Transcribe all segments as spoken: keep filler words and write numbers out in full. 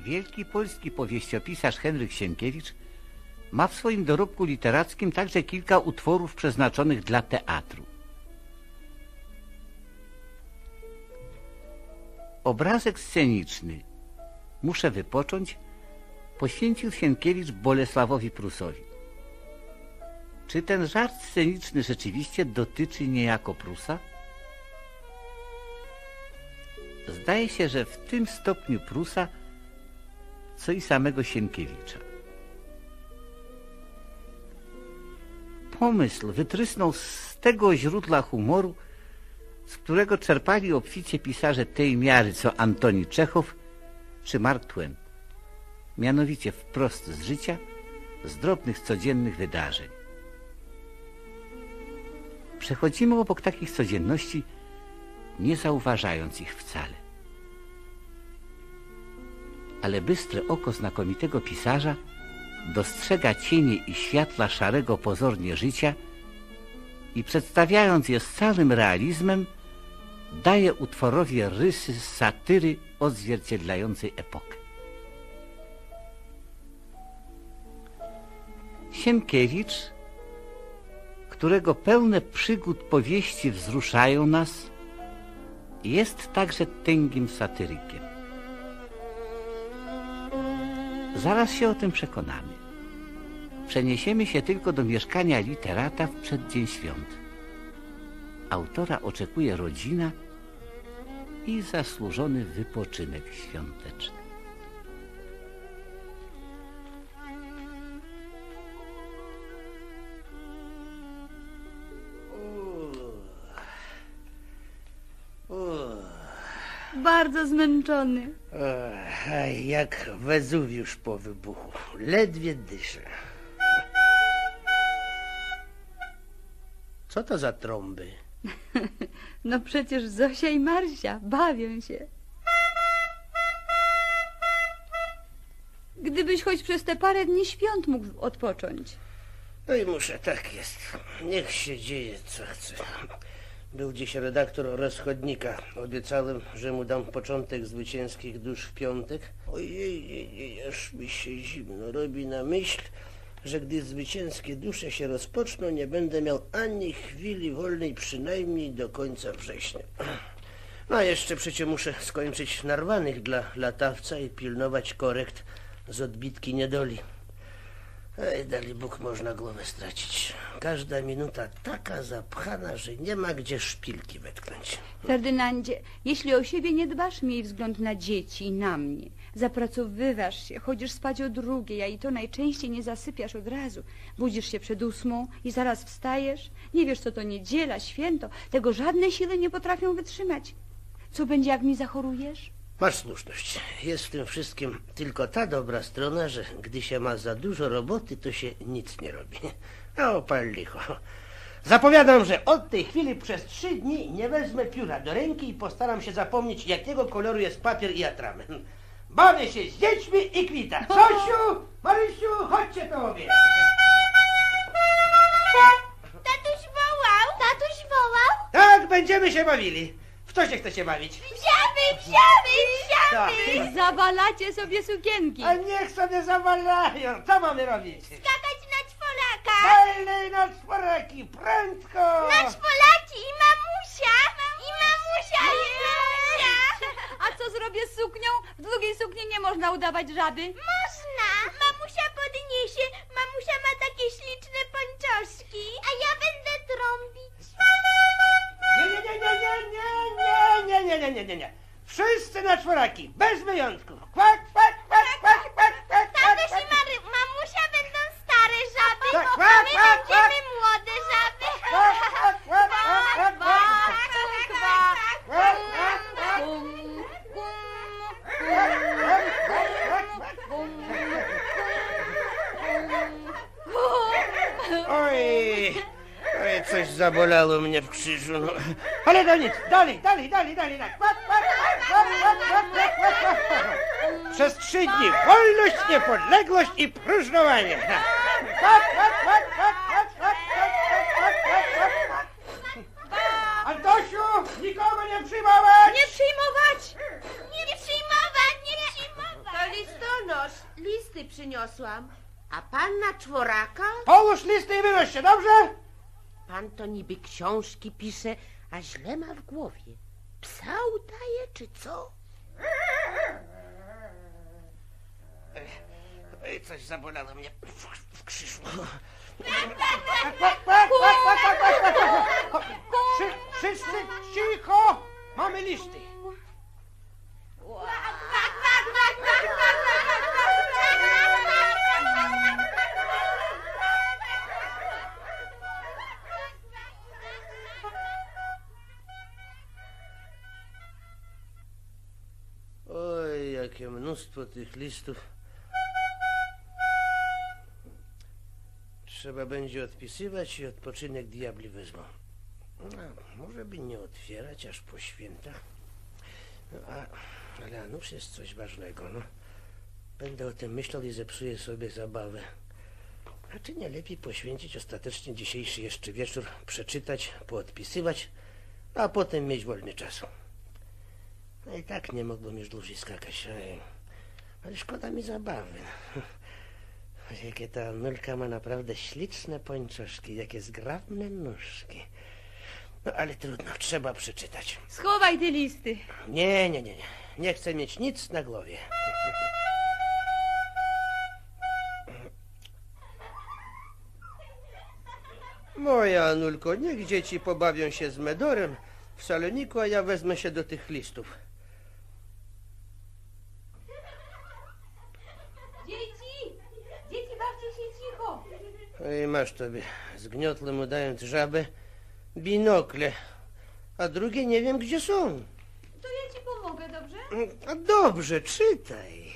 wielki polski powieściopisarz Henryk Sienkiewicz ma w swoim dorobku literackim także kilka utworów przeznaczonych dla teatru. Obrazek sceniczny Muszę wypocząć poświęcił Sienkiewicz Bolesławowi Prusowi. Czy ten żart sceniczny rzeczywiście dotyczy niejako Prusa? Zdaje się, że w tym stopniu Prusa, co i samego Sienkiewicza. Pomysł wytrysnął z tego źródła humoru, z którego czerpali obficie pisarze tej miary, co Antoni Czechow czy Mark Twain. Mianowicie wprost z życia, z drobnych codziennych wydarzeń. Przechodzimy obok takich codzienności, nie zauważając ich wcale. Ale bystre oko znakomitego pisarza dostrzega cienie i światła szarego pozornie życia i przedstawiając je z całym realizmem, daje utworowi rysy satyry odzwierciedlającej epokę. Sienkiewicz, którego pełne przygód powieści wzruszają nas, jest także tęgim satyrykiem. Zaraz się o tym przekonamy. Przeniesiemy się tylko do mieszkania literata w przeddzień świąt. Autora oczekuje rodzina i zasłużony wypoczynek świąteczny. Bardzo zmęczony. O, jak Wezuwiusz po wybuchu. Ledwie dyszę. Co to za trąby? No przecież Zosia i Marsia bawią się. Gdybyś choć przez te parę dni świąt mógł odpocząć. No i muszę, tak jest. Niech się dzieje, co chce. Był dziś redaktor Rozchodnika. Obiecałem, że mu dam początek zwycięskich dusz w piątek. Ojej, aż mi się zimno robi na myśl, że gdy zwycięskie dusze się rozpoczną, nie będę miał ani chwili wolnej, przynajmniej do końca września. No a jeszcze przecież muszę skończyć narwanych dla latawca i pilnować korekt z odbitki niedoli. Ej, dali Bóg, można głowę stracić. Każda minuta taka zapchana, że nie ma gdzie szpilki wetknąć. Ferdynandzie, jeśli o siebie nie dbasz, miej wzgląd na dzieci i na mnie. Zapracowywasz się, chodzisz spać o drugiej, a i to najczęściej nie zasypiasz od razu. Budzisz się przed ósmą i zaraz wstajesz. Nie wiesz, co to niedziela, święto. Tego żadne siły nie potrafią wytrzymać. Co będzie, jak mi zachorujesz? Masz słuszność. Jest w tym wszystkim tylko ta dobra strona, że gdy się ma za dużo roboty, to się nic nie robi. O, pal licho. Zapowiadam, że od tej chwili przez trzy dni nie wezmę pióra do ręki i postaram się zapomnieć, jakiego koloru jest papier i atrament. Bawię się z dziećmi i kwita. Zosiu, Marysiu, chodźcie to obie. Tatuś wołał? Tatuś wołał? Tak, będziemy się bawili. W co się chcecie bawić? Wsiamy, wsiamy, wsiamy! Zawalacie sobie sukienki. A niech sobie zawalają. Co mamy robić? Skakać na czworaka! Dalej na czworaki, prędko! Na czworaki i mamusia! I mamusia, i mamusia! A co zrobię z suknią? W długiej sukni nie można udawać żaby. Można! Mamusia podniesie. Mamusia ma takie śliczne pończoszki. A ja będę trąbić. Nie, nie, nie, nie, nie, nie, nie, nie, nie, nie, nie. Wszyscy na czworaki, bez wyjątku. Kwak, kwak, kwak, kwak, kwak, kwak, Tatuś kwak, i Mary, mamusia będą stare żaby, Tak, a kwak, my kwak, kwak. będziemy młode żaby. kwak, kwak, kwak, kwak, kwak, Kwak, kwak, kwak, kwak. Oj, oj, coś zabolało mnie w krzyżu, no. Ale to nic, dalej, dalej, dalej, dalej, dalej. Kwak, kwak, kwak, kwak, kwak, kwak, kwak, kwak, kwak. Przez trzy dni wolność, niepodległość i próżnowanie. Kwak, kwak, kwak, kwak, kwak, kwak, kwak, kwak, kwak, kwak, kwak. Antosiu, nikogo nie przyjmować! Nie przyjmować! Nie przyjmować, nie przyjmować. To listu przyniosłam. A pan na czworaka? Połóż listy i wynoś się, dobrze? Pan to niby książki pisze, a źle ma w głowie. Psa udaje, czy co? Ej, coś zabolało mnie w, w krzyżu. Wszyscy cicho! Mamy listy. Oj, jakie mnóstwo tych listów. Trzeba będzie odpisywać i odpoczynek diabli wezmą. No, może by nie otwierać aż po świętach. No, a, ale a nuż jest coś ważnego, no. Będę o tym myślał i zepsuję sobie zabawę. A czy nie lepiej poświęcić ostatecznie dzisiejszy jeszcze wieczór, przeczytać, poodpisywać, a potem mieć wolny czas? No i tak nie mogłem już dłużej skakać. Ej, ale szkoda mi zabawy. Jakie ta Anulka ma naprawdę śliczne pończoszki, jakie zgrabne nóżki. No ale trudno, trzeba przeczytać. Schowaj te listy. Nie, nie, nie, nie. Nie chcę mieć nic na głowie. Moja Anulko, niech dzieci pobawią się z Medorem w saloniku, a ja wezmę się do tych listów. Dzieci! Dzieci, bawcie się cicho! Ej, masz tobie, zgniotłem udając żabę, binokle, a drugie nie wiem gdzie są. To ja ci pomogę, dobrze? A dobrze, czytaj.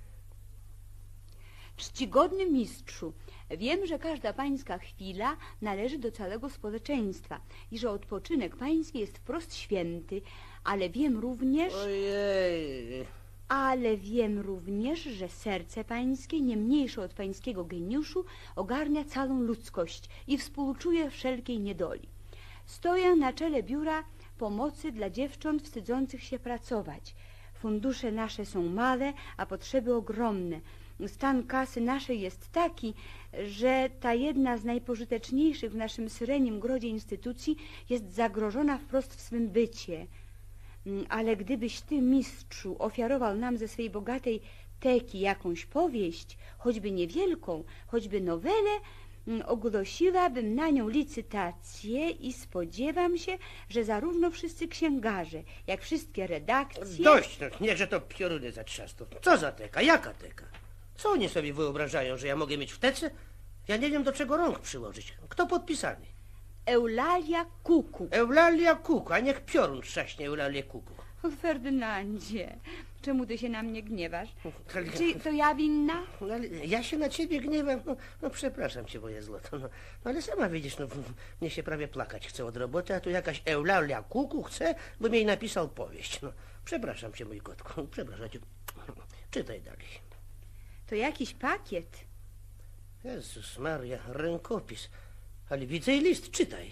Czcigodny mistrzu, wiem, że każda pańska chwila należy do całego społeczeństwa i że odpoczynek pański jest wprost święty, ale wiem również... Ojej. Ale wiem również, że serce pańskie, nie mniejsze od pańskiego geniuszu, ogarnia całą ludzkość i współczuje wszelkiej niedoli. Stoję na czele biura pomocy dla dziewcząt wstydzących się pracować. Fundusze nasze są małe, a potrzeby ogromne. Stan kasy naszej jest taki, że ta jedna z najpożyteczniejszych w naszym syrenim grodzie instytucji jest zagrożona wprost w swym bycie. Ale gdybyś ty, mistrzu, ofiarował nam ze swej bogatej teki jakąś powieść, choćby niewielką, choćby nowelę, ogłosiłabym na nią licytację i spodziewam się, że zarówno wszyscy księgarze, jak wszystkie redakcje... Dość, no, niechże to pioruny zatrzastą. Co za teka? Jaka teka? Co oni sobie wyobrażają, że ja mogę mieć w tece? Ja nie wiem, do czego rąk przyłożyć. Kto podpisany? Eulalia Kuku. Eulalia Kuku, a niech piorun trzaśnie Eulalię Kuku. O, Ferdynandzie, czemu ty się na mnie gniewasz? Ale- Czy to ja winna? No, ale ja się na ciebie gniewam. No, no przepraszam cię, moje złoto. No, no ale sama widzisz, no, mnie się prawie plakać chce od roboty, a tu jakaś Eulalia Kuku chce, bym jej napisał powieść. No, przepraszam cię, mój kotku, przepraszam cię. Czytaj dalej. To jakiś pakiet. Jezus Maria, rękopis. Ale widzę i list, czytaj.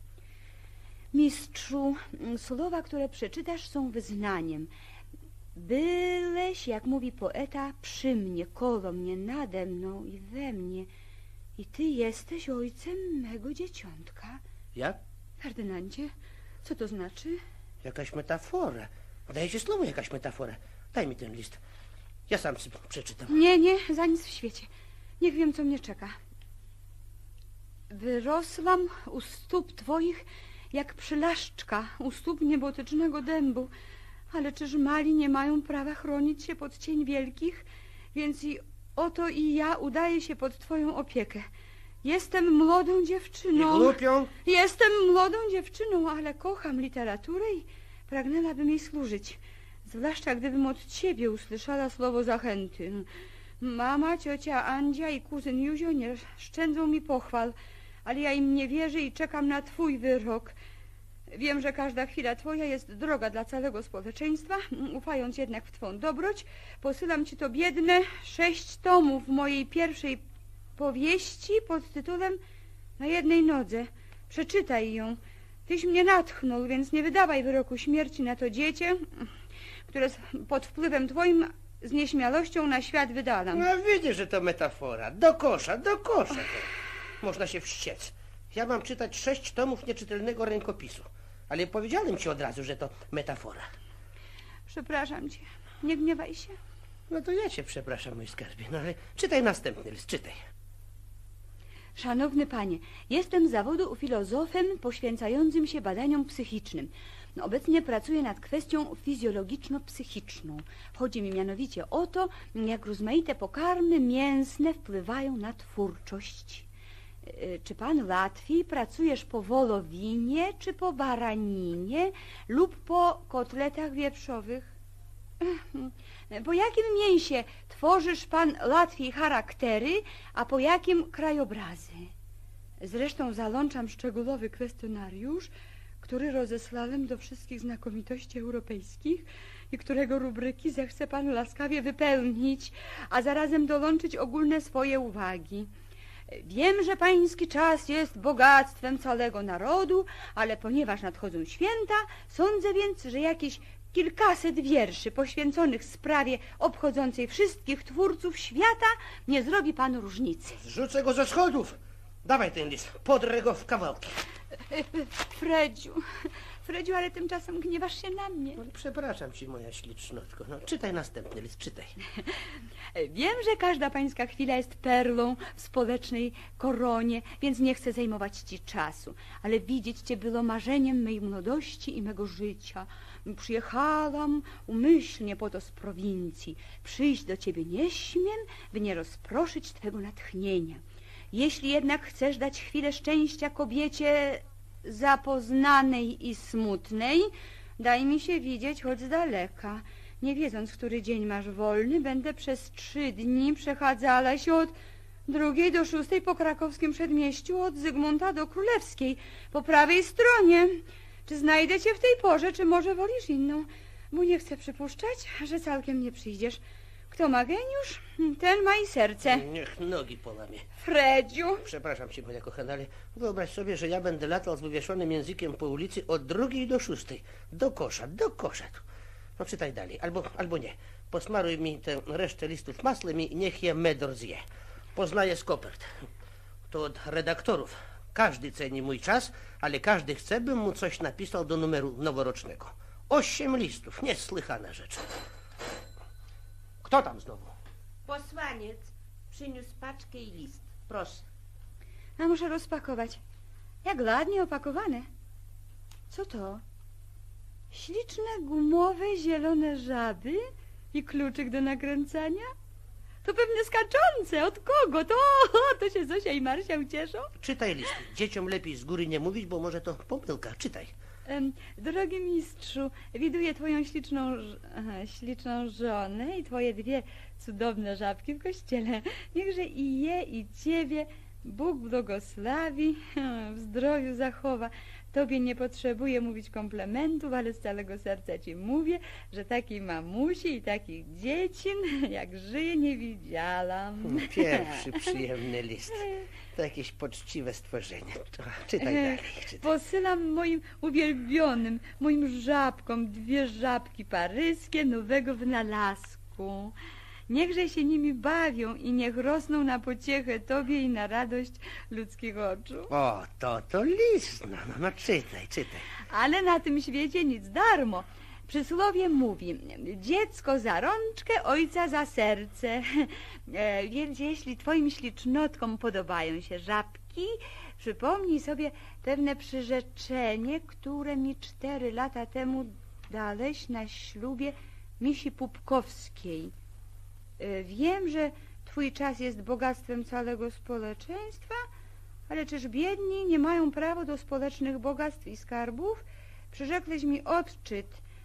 Mistrzu, słowa, które przeczytasz, są wyznaniem. Byleś, jak mówi poeta, przy mnie, koło mnie, nade mną i we mnie. I ty jesteś ojcem mego dzieciątka. Ja? Ferdynandzie, co to znaczy? Jakaś metafora. Daję ci słowo, jakaś metafora. Daj mi ten list. Ja sam sobie przeczytam. Nie, nie, za nic w świecie. Niech wiem, co mnie czeka. Wyrosłam u stóp twoich jak przylaszczka u stóp niebotycznego dębu. Ale czyż mali nie mają prawa chronić się pod cień wielkich? Więc i oto i ja udaję się pod twoją opiekę. Jestem młodą I dziewczyną. głupią? Jestem młodą dziewczyną, ale kocham literaturę i pragnęłabym jej służyć. Zwłaszcza gdybym od ciebie usłyszała słowo zachęty. Mama, ciocia Andzia i kuzyn Józio nie szczędzą mi pochwał, ale ja im nie wierzę i czekam na twój wyrok. Wiem, że każda chwila twoja jest droga dla całego społeczeństwa. Ufając jednak w twą dobroć, posyłam ci to biedne sześć tomów mojej pierwszej powieści pod tytułem Na jednej nodze. Przeczytaj ją. Tyś mnie natchnął, więc nie wydawaj wyroku śmierci na to dziecię, które pod wpływem twoim z nieśmiałością na świat wydalam. No widzisz, że to metafora. Do kosza, do kosza. Można się wściec. Ja mam czytać sześć tomów nieczytelnego rękopisu. Ale powiedziałem ci od razu, że to metafora. Przepraszam cię, nie gniewaj się. No to ja cię przepraszam, mój skarbie. No ale czytaj następny list, czytaj. Szanowny panie, jestem z zawodu filozofem poświęcającym się badaniom psychicznym. No, obecnie pracuję nad kwestią fizjologiczno-psychiczną. Chodzi mi mianowicie o to, jak rozmaite pokarmy mięsne wpływają na twórczość. Yy, Czy pan łatwiej pracujesz po wołowinie, czy po baraninie, lub po kotletach wieprzowych? Po jakim mięsie tworzysz pan łatwiej charaktery, a po jakim krajobrazy? Zresztą załączam szczegółowy kwestionariusz, który rozesłałem do wszystkich znakomitości europejskich i którego rubryki zechce pan łaskawie wypełnić, a zarazem dołączyć ogólne swoje uwagi. Wiem, że pański czas jest bogactwem całego narodu, ale ponieważ nadchodzą święta, sądzę więc, że jakieś kilkaset wierszy poświęconych sprawie obchodzącej wszystkich twórców świata nie zrobi panu różnicy. Zrzucę go ze schodów. Dawaj ten list, podrę go w kawałki. Fredziu, Fredziu, ale tymczasem gniewasz się na mnie. No, przepraszam ci, moja ślicznotko. No, czytaj następny list, czytaj. Wiem, że każda pańska chwila jest perlą w społecznej koronie, więc nie chcę zajmować ci czasu, ale widzieć cię było marzeniem mej młodości i mego życia. Przyjechałam umyślnie po to z prowincji. Przyjść do ciebie nie śmiem, by nie rozproszyć twego natchnienia. Jeśli jednak chcesz dać chwilę szczęścia kobiecie zapoznanej i smutnej, daj mi się widzieć choć z daleka. Nie wiedząc, który dzień masz wolny, będę przez trzy dni przechadzała się od drugiej do szóstej po krakowskim przedmieściu, od Zygmunta do Królewskiej, po prawej stronie. Czy znajdę cię w tej porze, czy może wolisz inną? Bo nie chcę przypuszczać, że całkiem nie przyjdziesz. Kto ma geniusz, ten ma i serce. Niech nogi połamie. Fredziu. Przepraszam cię, moja kochana, ale wyobraź sobie, że ja będę latał z wywieszonym językiem po ulicy od drugiej do szóstej. Do kosza, do kosza. No czytaj dalej, albo, albo nie. Posmaruj mi tę resztę listów maslem i niech je Medor zje. Poznaję z kopert. To od redaktorów. Każdy ceni mój czas, ale każdy chce, bym mu coś napisał do numeru noworocznego. Osiem listów, niesłychana rzecz. Kto tam znowu? Posłaniec przyniósł paczkę i list. Proszę. A muszę rozpakować. Jak ładnie opakowane. Co to? Śliczne, gumowe, zielone żaby i kluczyk do nakręcania? To pewnie skaczące. Od kogo? To, to się Zosia i Marsia ucieszą. Czytaj listy. Dzieciom lepiej z góry nie mówić, bo może to pomyłka. Czytaj. Em, Drogi mistrzu, widuję twoją śliczną, ż- aha, śliczną żonę i twoje dwie cudowne żabki w kościele. Niechże i je, i ciebie Bóg błogosławi, w zdrowiu zachowa. Tobie nie potrzebuję mówić komplementów, ale z całego serca ci mówię, że takiej mamusi i takich dziecin, jak żyje, nie widziałam. Pierwszy przyjemny list. To jakieś poczciwe stworzenie. To czytaj dalej. Czytaj. Posyłam moim uwielbionym, moim żabkom dwie żabki paryskie nowego wynalazku. Niechże się nimi bawią i niech rosną na pociechę tobie i na radość ludzkich oczu. O, to to list. No, no, no czytaj, czytaj. Ale na tym świecie nic darmo. Przysłowie mówi, dziecko za rączkę, ojca za serce. E, więc jeśli twoim ślicznotkom podobają się żabki, przypomnij sobie pewne przyrzeczenie, które mi cztery lata temu dałeś na ślubie misi Pupkowskiej. E, wiem, że twój czas jest bogactwem całego społeczeństwa, ale czyż biedni nie mają prawa do społecznych bogactw i skarbów? Przyrzekłeś mi odczyt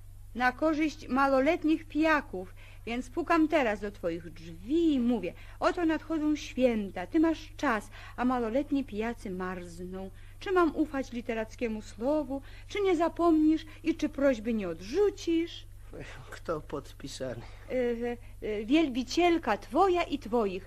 na korzyść małoletnich pijaków, więc pukam teraz do twoich drzwi i mówię, oto nadchodzą święta, ty masz czas, a maloletni pijacy marzną. Czy mam ufać literackiemu słowu, czy nie zapomnisz i czy prośby nie odrzucisz? Kto podpisany? Yy, yy, wielbicielka twoja i twoich,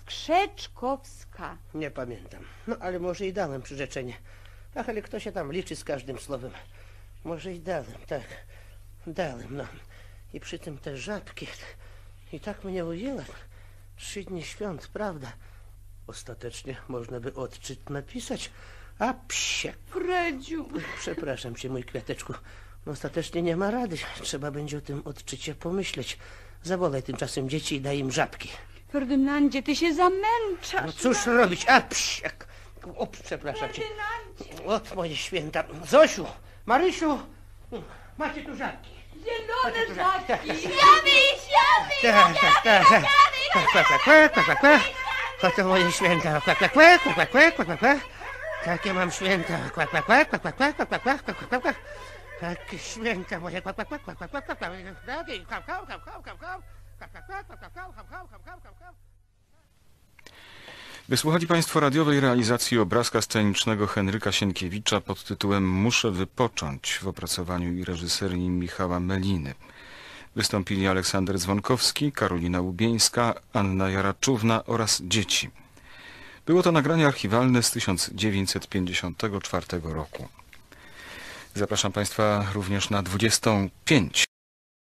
Skrzeczkowska. Nie pamiętam. No, ale może i dałem przyrzeczenie. Ach, ale kto się tam liczy z każdym słowem? Może i dałem, tak. Dałem, no. I przy tym te żabki. I tak mnie ujęła. Trzy dni świąt, prawda? Ostatecznie można by odczyt napisać. A psie... Fredziu. Przepraszam cię, mój kwiateczku. No, ostatecznie nie ma rady. Trzeba będzie o tym odczycie pomyśleć. Zawołaj tymczasem dzieci i daj im żabki. Ferdynandzie, ty się zamęczasz. No cóż robić? A psiak! O, przepraszam cię. Ot, moje święta. Zosiu, Marysiu, macie tu żabki. Zielone żabki. Siamy, siamy! Tak, tak, tak, tak. Kwa, kwa, kwa, kwa, kwa, kwa. Oto moje święta. Kwa, kwa, kwa, kwa, kwa, kwa, kwa, kwa, kwa. Takie mam święta. Kwa, kwa, kwa, kwa, kwa, kwa, kwa, kwa, kwa, kwa, kwa, kwa. Takie święta moje. Kwa, kwa, kwa, kwa, kwa, kwa, kwa, kwa. Takie, kwa, kwa, kwa, kwa, kwa, kwa. Kwa, kwa, kwa, kwa, kwa, kwa, kwa, kwa, kwa, kwa, kwa. Wysłuchali Państwo radiowej realizacji obrazka scenicznego Henryka Sienkiewicza pod tytułem Muszę wypocząć w opracowaniu i reżyserii Michała Meliny. Wystąpili Aleksander Dzwonkowski, Karolina Łubieńska, Anna Jaraczówna oraz dzieci. Było to nagranie archiwalne z tysiąc dziewięćset pięćdziesiątego czwartego roku. Zapraszam Państwa również na dwudziestą piątą.